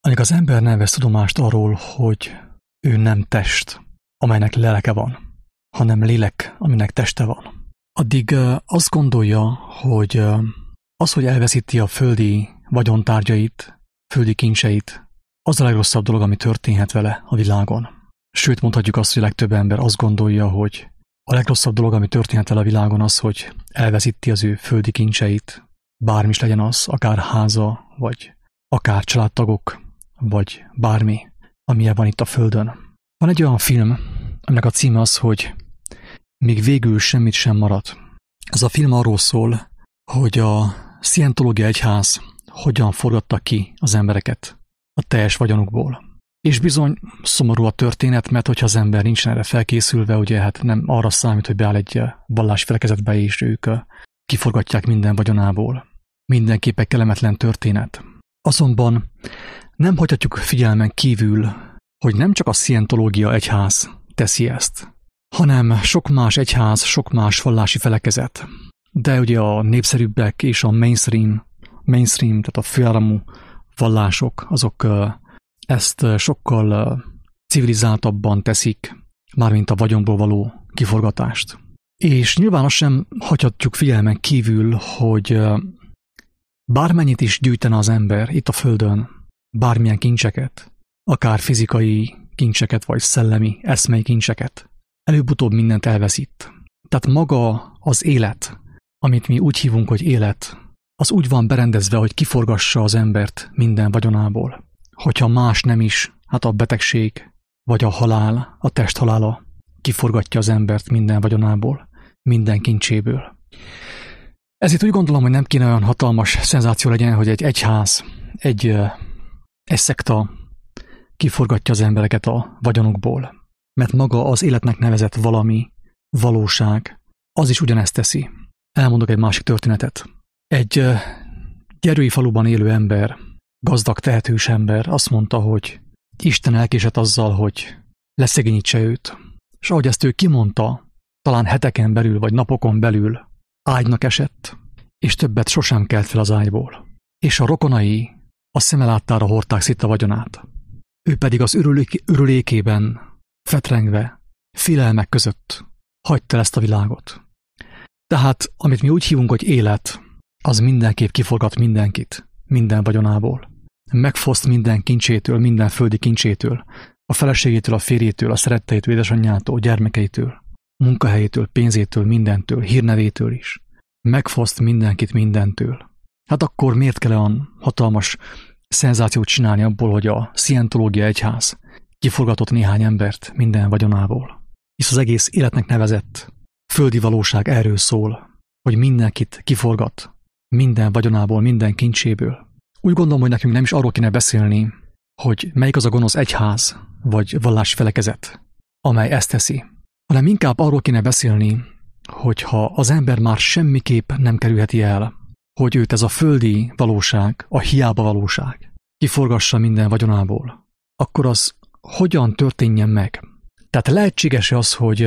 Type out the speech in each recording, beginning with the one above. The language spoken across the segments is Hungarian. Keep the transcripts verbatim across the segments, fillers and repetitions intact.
Amíg az ember nem vesz tudomást arról, hogy ő nem test, amelynek lelke van, hanem lélek, aminek teste van, addig uh, azt gondolja, hogy uh, az, hogy elveszíti a földi vagyontárgyait, földi kincseit, az a legrosszabb dolog, ami történhet vele a világon. Sőt, mondhatjuk azt, hogy a legtöbb ember azt gondolja, hogy a legrosszabb dolog, ami történhet vele a világon az, hogy elveszíti az ő földi kincseit, bármi is legyen az, akár háza, vagy akár családtagok, vagy bármi, amilyen van itt a földön. Van egy olyan film, aminek a címe az, hogy Még végül semmit sem marad. Ez a film arról szól, hogy a Scientológia egyház hogyan forgatta ki az embereket a teljes vagyonukból. És bizony szomorú a történet, mert hogyha az ember nincsen erre felkészülve, ugye hát nem arra számít, hogy beáll egy vallási felekezetbe, és ők kiforgatják minden vagyonából. Mindenképpen kellemetlen történet. Azonban nem hagyhatjuk figyelmen kívül, hogy nem csak a Scientológia egyház teszi ezt, hanem sok más egyház, sok más vallási felekezet. De ugye a népszerűbbek és a mainstream, mainstream, tehát a főáramú vallások, azok ezt sokkal civilizáltabban teszik, mármint a vagyonból való kiforgatást. És nyilván azt sem hagyhatjuk figyelmen kívül, hogy bármennyit is gyűjtene az ember itt a Földön, bármilyen kincseket, akár fizikai kincseket, vagy szellemi, eszmei kincseket, előbb-utóbb mindent elveszít. Tehát maga az élet, amit mi úgy hívunk, hogy élet, az úgy van berendezve, hogy kiforgassa az embert minden vagyonából. Hogyha más nem is, hát a betegség, vagy a halál, a test halála kiforgatja az embert minden vagyonából, minden kincséből. Ezért úgy gondolom, hogy nem kéne olyan hatalmas szenzáció legyen, hogy egy egyház, egy, egy szekta kiforgatja az embereket a vagyonukból. Mert maga az életnek nevezett valami, valóság, az is ugyanezt teszi. Elmondok egy másik történetet. Egy gyerői faluban élő ember, gazdag, tehetős ember azt mondta, hogy Isten elkésett azzal, hogy leszegényítse őt. És ahogy ezt ő kimondta, talán heteken belül vagy napokon belül ágynak esett, és többet sosem kelt fel az ágyból. És a rokonai a szeme láttára hordták szét a vagyonát. Ő pedig az ürülék, ürülékében fetrengve, félelmek között hagyta ezt a világot. Tehát, amit mi úgy hívunk, hogy élet, az mindenképp kiforgat mindenkit, minden vagyonából. Megfoszt minden kincsétől, minden földi kincsétől, a feleségétől, a férjétől, a szeretteitől, édesanyjától, gyermekeitől, munkahelyétől, pénzétől, mindentől, hírnevétől is. Megfoszt mindenkit mindentől. Hát akkor miért kell olyan hatalmas szenzációt csinálni abból, hogy a Scientológia egyház kiforgatott néhány embert minden vagyonából? Hisz az egész életnek nevezett földi valóság erről szól, hogy mindenkit kiforgat, minden vagyonából, minden kincséből. Úgy gondolom, hogy nekünk nem is arról kéne beszélni, hogy melyik az a gonosz egyház, vagy vallási felekezet, amely ezt teszi, hanem inkább arról kéne beszélni, hogyha az ember már semmiképp nem kerülheti el, hogy őt ez a földi valóság, a hiába valóság kiforgassa minden vagyonából, akkor az hogyan történjen meg? Tehát lehetséges-e az, hogy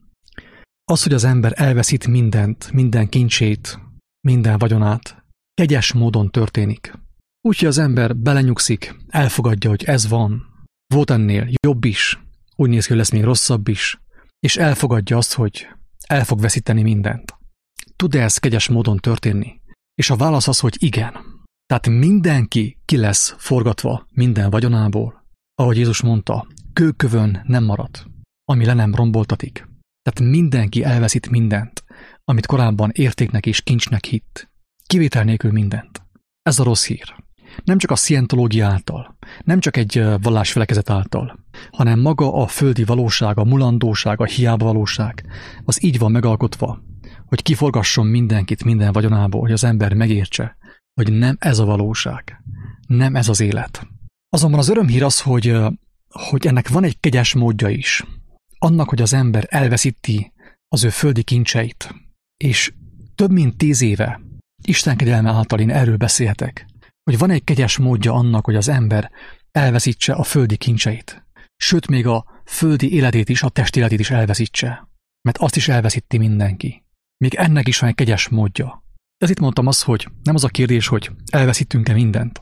az, hogy az ember elveszít mindent, minden kincsét, minden vagyonát, kegyes módon történik. Úgyhogy az ember belenyugszik, elfogadja, hogy ez van, volt ennél jobb is, úgy néz ki, hogy lesz még rosszabb is, és elfogadja azt, hogy el fog veszíteni mindent. Tud-e ez kegyes módon történni? És a válasz az, hogy igen. Tehát mindenki ki lesz forgatva minden vagyonából, ahogy Jézus mondta, kőkövön nem marad, ami le nem romboltatik. Tehát mindenki elveszít mindent, amit korábban értéknek és kincsnek hitt. Kivétel nélkül mindent. Ez a rossz hír. Nem csak a Scientológia által, nem csak egy vallásfelekezet által, hanem maga a földi valóság, a mulandóság, a hiába valóság, az így van megalkotva, hogy kiforgasson mindenkit minden vagyonából, hogy az ember megértse, hogy nem ez a valóság, nem ez az élet. Azonban az örömhír az, hogy, hogy ennek van egy kegyes módja is. Annak, hogy az ember elveszíti az ő földi kincseit, és több mint tíz éve Isten kegyelme által én erről beszélhetek, hogy van egy kegyes módja annak, hogy az ember elveszítse a földi kincseit, sőt még a földi életét is, a testi életét is elveszítse, mert azt is elveszíti mindenki. Még ennek is van egy kegyes módja. Ez itt mondtam azt, hogy nem az a kérdés, hogy elveszítünk-e mindent,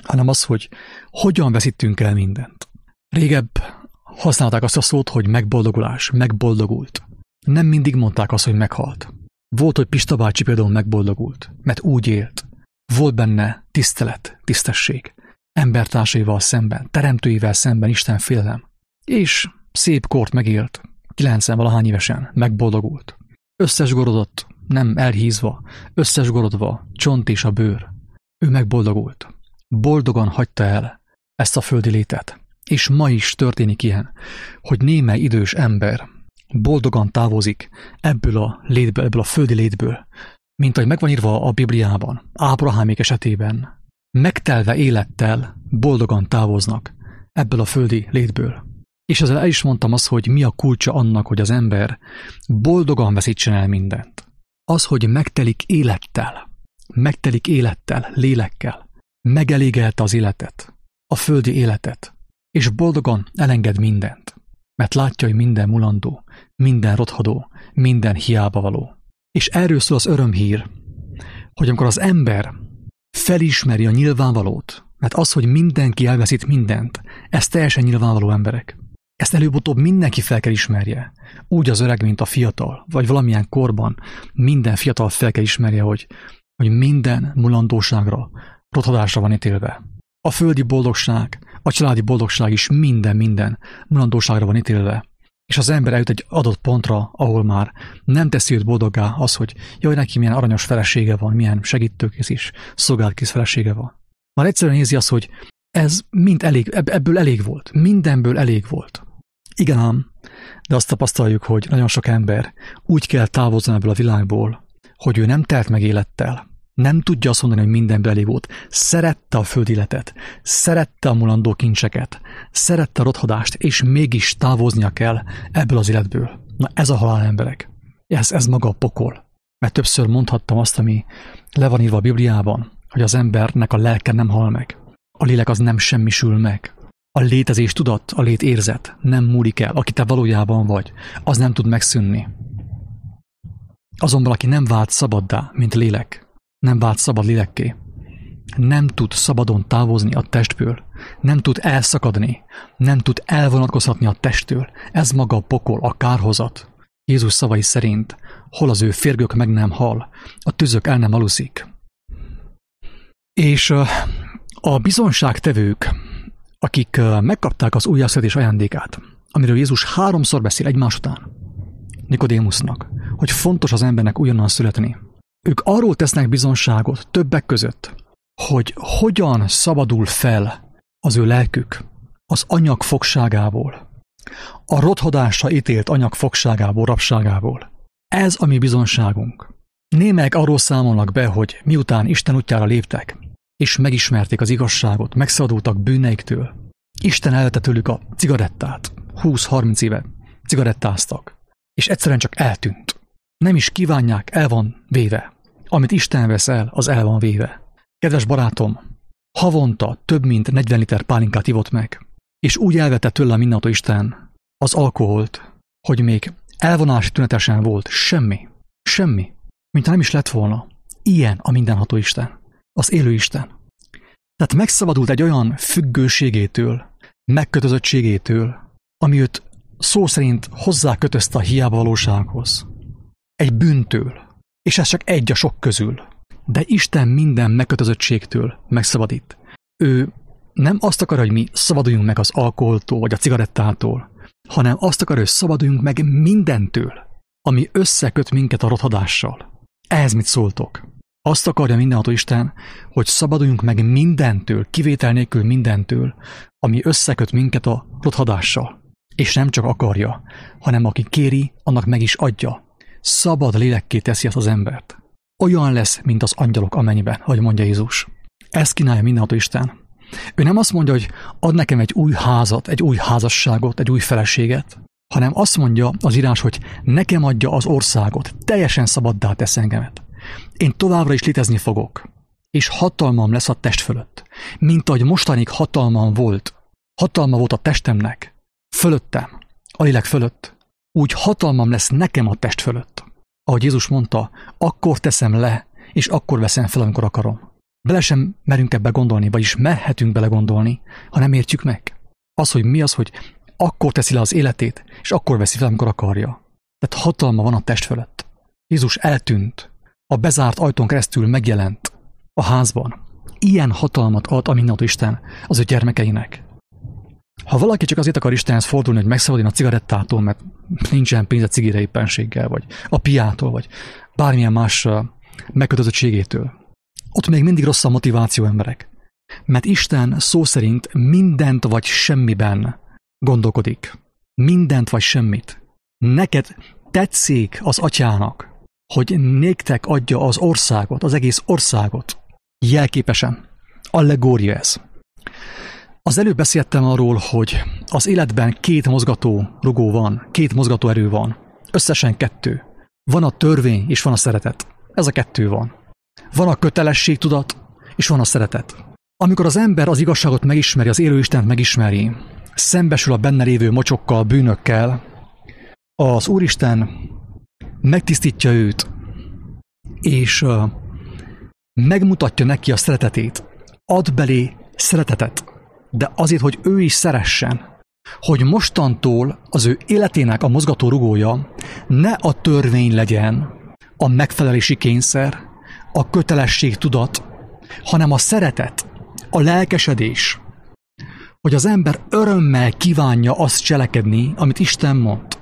hanem az, hogy hogyan veszítünk el mindent. Régebb használták azt a szót, hogy megboldogulás, megboldogult. Nem mindig mondták azt, hogy meghalt. Volt, hogy Pista bácsi például megboldogult, mert úgy élt. Volt benne tisztelet, tisztesség, embertársaival szemben, teremtőivel szemben Isten félelem. És szép kort megélt, kilencven-valahány évesen, megboldogult. Összesgorodott, nem elhízva, összesgorodva, csont és a bőr. Ő megboldogult. Boldogan hagyta el ezt a földi létet. És ma is történik ilyen, hogy némely idős ember boldogan távozik ebből a létből, ebből a földi létből, mint ahogy megvan írva a Bibliában, Ábrahámék esetében, megtelve élettel boldogan távoznak ebből a földi létből. És ezzel el is mondtam azt, hogy mi a kulcsa annak, hogy az ember boldogan veszítsen el mindent. Az, hogy megtelik élettel, megtelik élettel, lélekkel, megelégelte az életet, a földi életet, és boldogan elenged mindent, mert látja, hogy minden mulandó, minden rothadó, minden hiába való. És erről szól az örömhír, hogy amikor az ember felismeri a nyilvánvalót, mert az, hogy mindenki elveszít mindent, ez teljesen nyilvánvaló, emberek. Ezt előbb-utóbb mindenki fel kell ismerje. Úgy az öreg, mint a fiatal, vagy valamilyen korban minden fiatal fel kell ismerje, hogy, hogy minden mulandóságra, rothadásra van ítélve. A földi boldogság, a családi boldogság is minden-minden mulandóságra van ítélve. És az ember eljut egy adott pontra, ahol már nem teszi őt boldoggá az, hogy jaj, neki milyen aranyos felesége van, milyen segítőkész is, szolgáltkész felesége van. Már egyszerűen nézi azt, hogy ez mind elég, ebből elég volt, mindenből elég volt. Igen ám, de azt tapasztaljuk, hogy nagyon sok ember úgy kell távozni ebből a világból, hogy ő nem telt meg élettel, nem tudja azt mondani, hogy mindenből elég volt. Szerette a földi életet, szerette a mulandó kincseket, szerette a rothadást, és mégis távoznia kell ebből az életből. Na ez a halál, emberek. Ez, ez maga a pokol. Mert többször mondhattam azt, ami le van írva a Bibliában, hogy az embernek a lelke nem hal meg. A lélek az nem semmisül meg. A létezés tudat, a létérzet nem múlik el. Aki te valójában vagy, az nem tud megszűnni. Azonban, aki nem vált szabaddá, mint lélek, nem vált szabad lélekké, nem tud szabadon távozni a testből, nem tud elszakadni, nem tud elvonatkozhatni a testtől. Ez maga a pokol, a kárhozat. Jézus szavai szerint, hol az ő férgök meg nem hal, a tüzök el nem aluszik. És a bizonságtevők, akik megkapták az újjászületés ajándékát, amiről Jézus háromszor beszél egymás után Nikodémusznak, hogy fontos az embernek újonnan születni. Ők arról tesznek bizonságot többek között, hogy hogyan szabadul fel az ő lelkük az anyag fogságából, a rothadásra ítélt anyag fogságából, rabságából. Ez a mi bizonságunk. Némelyek arról számolnak be, hogy miután Isten útjára léptek, és megismerték az igazságot, megszabadultak bűneiktől, Isten elvette tőlük a cigarettát, húsz-harminc éve cigarettáztak, és egyszerűen csak eltűnt. Nem is kívánják, el van véve. Amit Isten vesz el, az el van véve. Kedves barátom, havonta több mint negyven liter pálinkát ivott meg, és úgy elvette tőle a mindenható Isten az alkoholt, hogy még elvonási tünetesen volt semmi, semmi, mintha nem is lett volna. Ilyen a mindenható Isten, az élő Isten. Tehát megszabadult egy olyan függőségétől, megkötözöttségétől, ami őt szó szerint hozzákötözte a hiába valósághoz. Egy bűntől, és ez csak egy a sok közül. De Isten minden megkötözöttségtől megszabadít. Ő nem azt akar, hogy mi szabaduljunk meg az alkoholtól, vagy a cigarettától, hanem azt akar, hogy szabaduljunk meg mindentől, ami összeköt minket a rothadással. Ehhez mit szóltok? Azt akarja mindenható Isten, hogy szabaduljunk meg mindentől, kivétel nélkül mindentől, ami összeköt minket a rothadással. És nem csak akarja, hanem aki kéri, annak meg is adja. Szabad lélekké teszi ezt az embert. Olyan lesz, mint az angyalok a mennyben, ahogy mondja Jézus. Ezt kínálja mindenható Isten. Ő nem azt mondja, hogy ad nekem egy új házat, egy új házasságot, egy új feleséget, hanem azt mondja az írás, hogy nekem adja az országot, teljesen szabaddá tesz engemet. Én továbbra is létezni fogok, és hatalmam lesz a test fölött. Mint ahogy mostanig hatalmam volt, hatalma volt a testemnek, fölöttem, a lélek fölött, úgy hatalmam lesz nekem a test fölött. Ahogy Jézus mondta, akkor teszem le, és akkor veszem fel, amikor akarom. Bele sem merünk ebbe gondolni, vagyis mehetünk bele gondolni, ha nem értjük meg. Az, hogy mi az, hogy akkor teszi le az életét, és akkor veszi fel, amikor akarja. Tehát hatalma van a test fölött. Jézus eltűnt, a bezárt ajtón keresztül megjelent a házban. Ilyen hatalmat ad a mindenható Isten az ő gyermekeinek. Ha valaki csak azért akar Istenhez fordulni, hogy megszabaduljon a cigarettától, mert nincsen pénze cigire éppenséggel, vagy a piától, vagy bármilyen más megkötözettségétől, ott még mindig rossz a motiváció, emberek. Mert Isten szó szerint mindent vagy semmiben gondolkodik. Mindent vagy semmit. Neked tetszik az atyának, hogy néktek adja az országot, az egész országot. Jelképesen. Allegória ez. Az előbb beszéltem arról, hogy az életben két mozgató rugó van, két mozgató erő van. Összesen kettő. Van a törvény, és van a szeretet. Ez a kettő van. Van a kötelességtudat, és van a szeretet. Amikor az ember az igazságot megismeri, az élő Istent megismeri, szembesül a benne lévő mocsokkal, bűnökkel, az Úristen megtisztítja őt, és uh, megmutatja neki a szeretetét. Ad belé szeretetet, de azért, hogy ő is szeressen. Hogy mostantól az ő életének a mozgató rugója ne a törvény legyen, a megfelelési kényszer, a kötelességtudat, hanem a szeretet, a lelkesedés, hogy az ember örömmel kívánja azt cselekedni, amit Isten mond.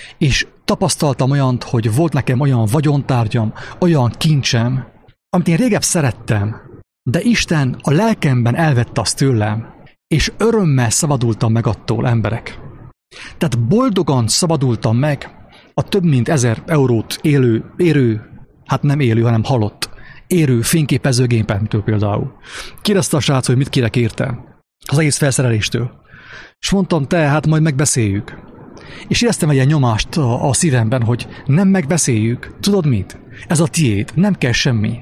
És tapasztaltam olyant, hogy volt nekem olyan vagyontárgyam, olyan kincsem, amit én régebb szerettem, de Isten a lelkemben elvette azt tőlem, és örömmel szabadultam meg attól, emberek. Tehát boldogan szabadultam meg a több mint ezer eurót élő, érő, hát nem élő, hanem halott, érő fényképezőgépemtől például. Kérdezte a srác, hogy mit kérek érte, az egész felszereléstől. És mondtam, te, hát majd megbeszéljük. És éreztem egy ilyen nyomást a, a szívemben, hogy nem megbeszéljük. Tudod mit? Ez a tiéd, nem kell semmi.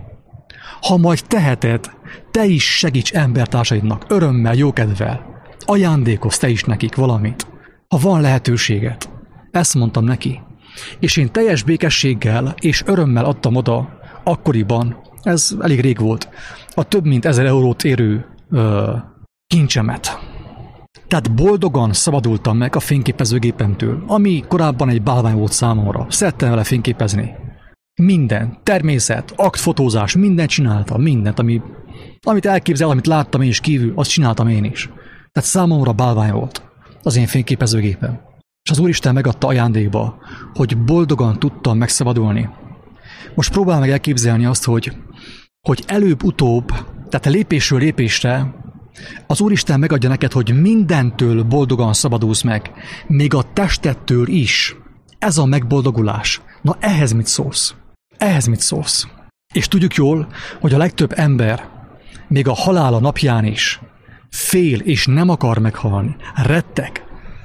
Ha majd teheted, te is segíts embertársaidnak, örömmel, jókedvel. Ajándékozz te is nekik valamit, ha van lehetőséget. Ezt mondtam neki. És én teljes békességgel és örömmel adtam oda, akkoriban, ez elég rég volt, a több mint ezer eurót érő ö, kincsemet. Tehát boldogan szabadultam meg a fényképezőgépemtől, ami korábban egy bálvány volt számomra. Szerettem vele fényképezni. Minden, természet, aktfotózás, mindent csináltam, mindent, ami, amit elképzel, amit láttam én is kívül, azt csináltam én is. Tehát számomra bálvány volt az én fényképezőgépem. És az Úristen megadta ajándékba, hogy boldogan tudtam megszabadulni. Most próbálj meg elképzelni azt, hogy, hogy előbb-utóbb, tehát lépésről lépésre az Úristen megadja neked, hogy mindentől boldogan szabadulsz meg, még a testettől is. Ez a megboldogulás. Na ehhez mit szólsz? Ehhez mit szólsz? És tudjuk jól, hogy a legtöbb ember, még a halála napján is fél és nem akar meghalni, retteg.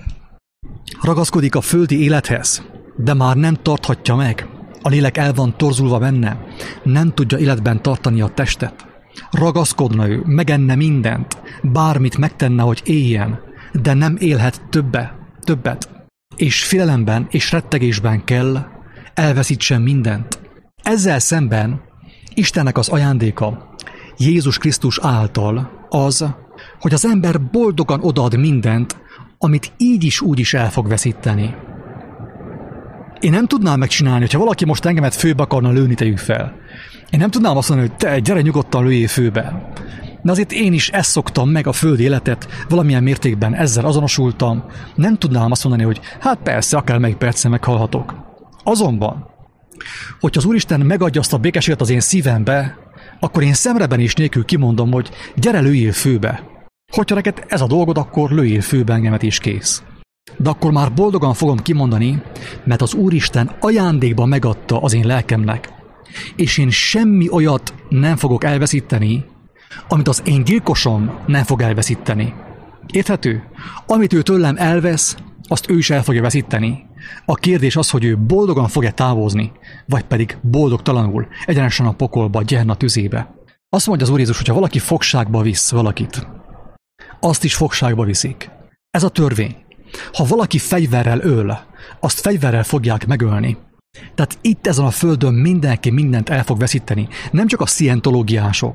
Ragaszkodik a földi élethez, de már nem tarthatja meg. A lélek el van torzulva benne, nem tudja életben tartani a testet. Ragaszkodna ő, megenne mindent, bármit megtenne, hogy éljen, de nem élhet többe, többet. És félelemben és rettegésben kell elveszítsen mindent. Ezzel szemben Istennek az ajándéka Jézus Krisztus által az, hogy az ember boldogan odaad mindent, amit így is úgy is el fog veszíteni. Én nem tudnám megcsinálni, hogyha valaki most engemet főbe akarna lőni, tegyük fel. Én nem tudnám azt mondani, hogy te, gyere nyugodtan, lőjél főbe. De azért én is ezt szoktam meg a földi életet, valamilyen mértékben ezzel azonosultam. Nem tudnám azt mondani, hogy hát persze, akár melyik percen meghalhatok. Azonban, hogyha az Úristen megadja azt a békességet az én szívembe, akkor én szemreben is nélkül kimondom, hogy gyere, lőjél főbe. Hogyha neked ez a dolgod, akkor lőjél főbe engemet is kész. De akkor már boldogan fogom kimondani, mert az Úristen ajándékba megadta az én lelkemnek. És én semmi olyat nem fogok elveszíteni, amit az én gyilkosom nem fog elveszíteni. Érthető? Amit ő tőlem elvesz, azt ő is el fogja veszíteni. A kérdés az, hogy ő boldogan fog-e távozni, vagy pedig boldogtalanul, egyenesen a pokolba, a Gehenna tüzébe. Azt mondja az Úr Jézus, hogyha valaki fogságba visz valakit, azt is fogságba viszik. Ez a törvény. Ha valaki fegyverrel öl, azt fegyverrel fogják megölni. Tehát itt ezen a földön mindenki mindent el fog veszíteni. Nem csak a szientológiások,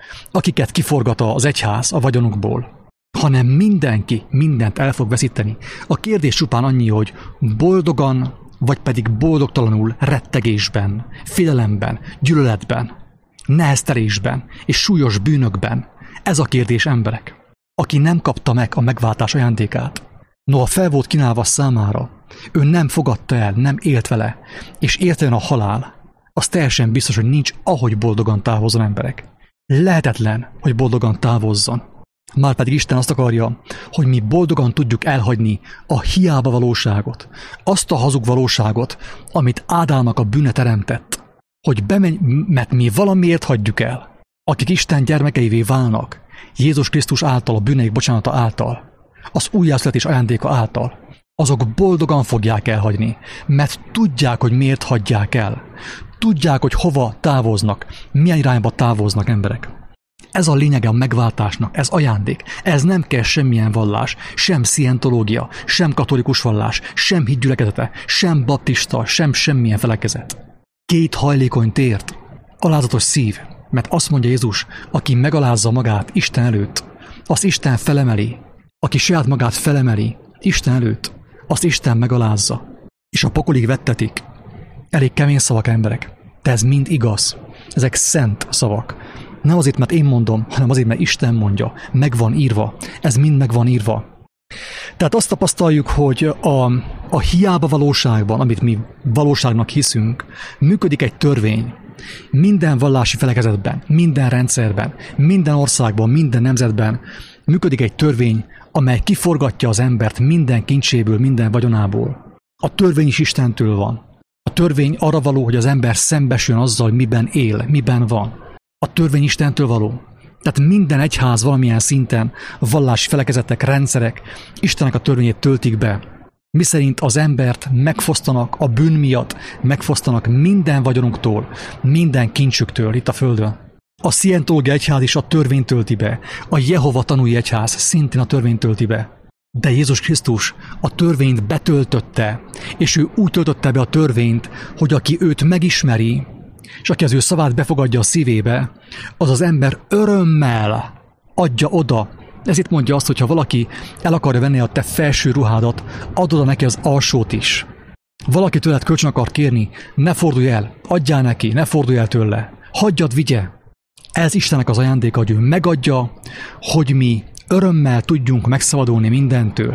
akiket kiforgat az egyház a vagyonukból, hanem mindenki mindent el fog veszíteni. A kérdés csupán annyi, hogy boldogan, vagy pedig boldogtalanul rettegésben, félelemben, gyűlöletben, neheztelésben és súlyos bűnökben. Ez a kérdés, emberek. Aki nem kapta meg a megváltás ajándékát, noha fel volt kínálva számára, ő nem fogadta el, nem élt vele, és érte a halál, az teljesen biztos, hogy nincs ahogy boldogan távozzon, emberek. Lehetetlen, hogy boldogan távozzon. Márpedig Isten azt akarja, hogy mi boldogan tudjuk elhagyni a hiába valóságot, azt a hazug valóságot, amit Ádámnak a bűne teremtett, hogy bemenj, mert mi valamiért hagyjuk el. Akik Isten gyermekeivé válnak, Jézus Krisztus által, a bűneik bocsánata által, az újjászületés ajándéka által, azok boldogan fogják elhagyni, mert tudják, hogy miért hagyják el. Tudják, hogy hova távoznak, milyen irányba távoznak, emberek. Ez a lényege a megváltásnak, ez ajándék. Ez nem kell semmilyen vallás, sem szientológia, sem katolikus vallás, sem hitgyülekezete, sem baptista, sem semmilyen felekezet. Két hajlékony tért, alázatos szív, mert azt mondja Jézus, aki megalázza magát Isten előtt, azt Isten felemeli, aki saját magát felemeli Isten előtt, azt Isten megalázza, és a pokolig vettetik. Elég kemény szavak, emberek, de ez mind igaz. Ezek szent szavak. Nem azért, mert én mondom, hanem azért, mert Isten mondja. Meg van írva. Ez mind meg van írva. Tehát azt tapasztaljuk, hogy a, a hiába valóságban, amit mi valóságnak hiszünk, működik egy törvény. Minden vallási felekezetben, minden rendszerben, minden országban, minden nemzetben működik egy törvény, amely kiforgatja az embert minden kincséből, minden vagyonából. A törvény is Istentől van. A törvény arra való, hogy az ember szembesüljön azzal, miben él, miben van. A törvény Istentől való. Tehát minden egyház valamilyen szinten, vallási felekezetek, rendszerek Istennek a törvényét töltik be. Miszerint az embert megfosztanak a bűn miatt, megfosztanak minden vagyonunktól, minden kincsüktől itt a földön. A szientológia egyház is a törvényt tölti be. A Jehova tanúi egyház szintén a törvényt tölti be. De Jézus Krisztus a törvényt betöltötte, és ő úgy töltötte be a törvényt, hogy aki őt megismeri, és aki az ő szavát befogadja a szívébe, az az ember örömmel adja oda. Ezért mondja azt, hogy ha valaki el akarja venni a te felső ruhádat, add oda neki az alsót is. Valaki tőled kölcsön akar kérni, ne fordulj el, adjál neki, ne fordulj el tőle. Hagyjad, vigye. Ez Istennek az ajándéka, hogy ő megadja, hogy mi örömmel tudjunk megszabadulni mindentől.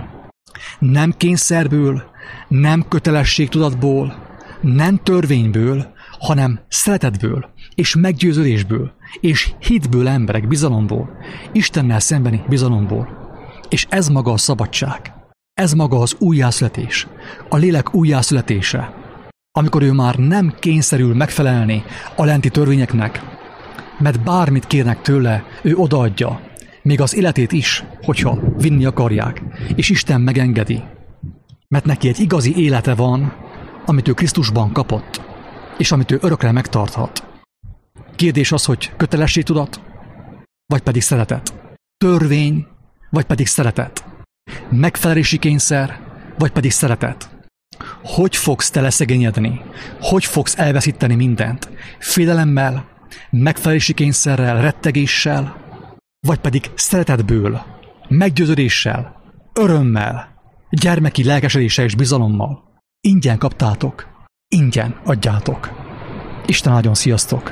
Nem kényszerből, nem kötelességtudatból, nem törvényből, hanem szeretetből, és meggyőződésből, és hitből, emberek, bizalomból, Istennel szembeni bizalomból. És ez maga a szabadság. Ez maga az újjászületés, a lélek újjászületése. Amikor ő már nem kényszerül megfelelni a lenti törvényeknek, mert bármit kérnek tőle, ő odaadja, még az életét is, hogyha vinni akarják, és Isten megengedi. Mert neki egy igazi élete van, amit ő Krisztusban kapott, és amit ő örökre megtarthat. Kérdés az, hogy kötelességtudat, vagy pedig szeretet. Törvény, vagy pedig szeretet. Megfelelési kényszer, vagy pedig szeretet. Hogy fogsz te leszegényedni? Hogy fogsz elveszíteni mindent? Félelemmel, megfelelési kényszerrel, rettegéssel, vagy pedig szeretetből, meggyőződéssel, örömmel, gyermeki lelkesedéssel és bizalommal. Ingyen kaptátok, ingyen adjátok. Isten áldjon, sziasztok!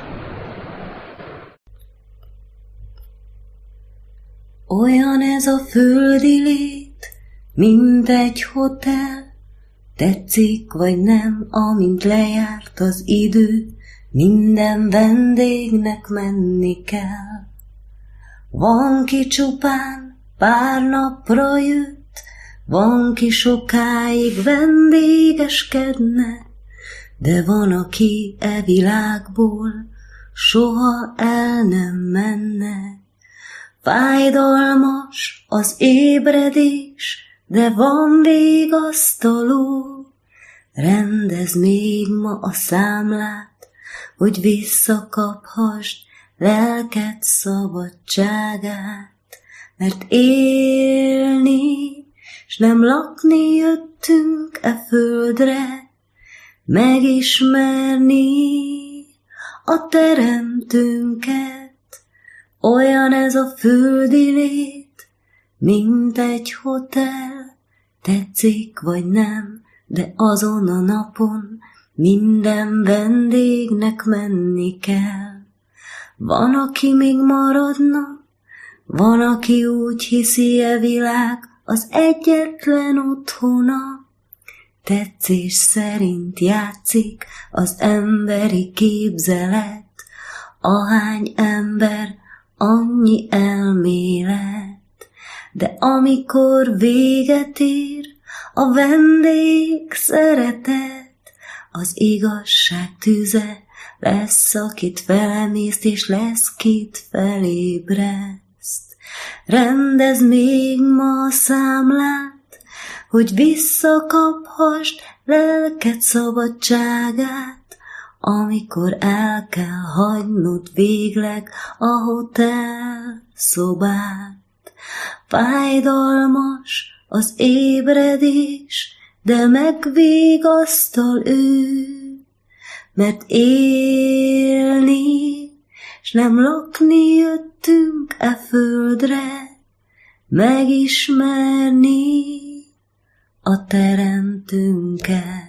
Olyan ez a földi lét, mint egy hotel, tetszik vagy nem, amint lejárt az idő, minden vendégnek menni kell. Van, ki csupán pár napra jött, van, ki sokáig vendégeskedne, de van, aki e világból soha el nem menne. Fájdalmas az ébredés, de van végasztaló, rendez még ma a számlát, hogy visszakaphasd lelked szabadságát. Mert élni, s nem lakni jöttünk e földre, megismerni a teremtőnket, Olyan ez a földi lét, mint egy hotel, tetszik vagy nem, de azon a napon minden vendégnek menni kell. Van, aki még maradna, van, aki úgy hiszi, e világ az egyetlen otthona. Tetszés szerint játszik az emberi képzelet, ahány ember, annyi elmélet. De amikor véget ér a vendég szeretet, az igazság tüze lesz, akit felemészt, és lesz, kit felébreszt. Rendez még ma a számlát, hogy visszakaphast lelked szabadságát, amikor el kell hagynod végleg a hotel szobát. Fájdalmas az ébredés, de megvigasztal ő, mert élni, s nem lakni jöttünk e földre, megismerni a teremtőnket.